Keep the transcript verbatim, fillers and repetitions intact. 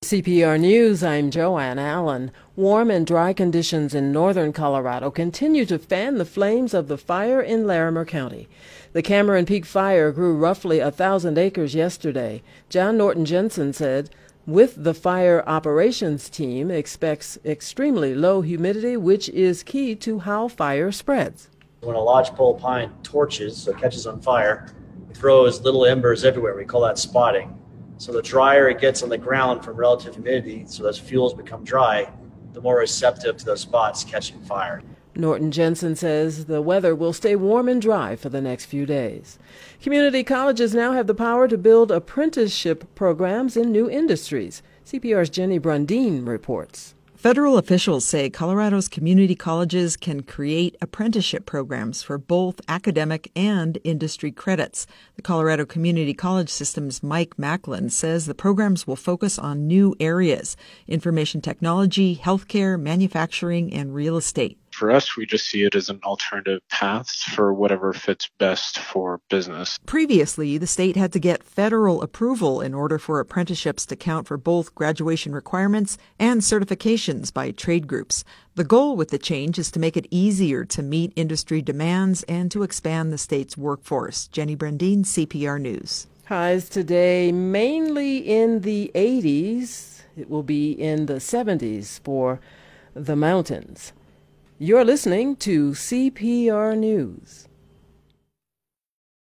C P R News, I'm Joanne Allen. Warm and dry conditions in northern Colorado continue to fan the flames of the fire in Larimer County. The Cameron Peak fire grew roughly a thousand acres yesterday. John Norton Jensen said, with the fire operations team expects extremely low humidity, which is key to how fire spreads. When a lodgepole pine torches, so it catches on fire, it throws little embers everywhere. We call that spotting. So the drier it gets on the ground from relative humidity, so those fuels become dry, the more receptive to those spots catching fire. Norton Jensen says the weather will stay warm and dry for the next few days. Community colleges now have the power to build apprenticeship programs in new industries. C P R's Jenny Brundeen reports. Federal officials say Colorado's community colleges can create apprenticeship programs for both academic and industry credits. The Colorado Community College System's Mike Macklin says the programs will focus on new areas: information technology, healthcare, manufacturing, and real estate. For us, we just see it as an alternative path for whatever fits best for business. Previously, the state had to get federal approval in order for apprenticeships to count for both graduation requirements and certifications by trade groups. The goal with the change is to make it easier to meet industry demands and to expand the state's workforce. Jenny Brundeen, C P R News. Highs today mainly in the eighties. It will be in the seventies for the mountains. You're listening to C P R News.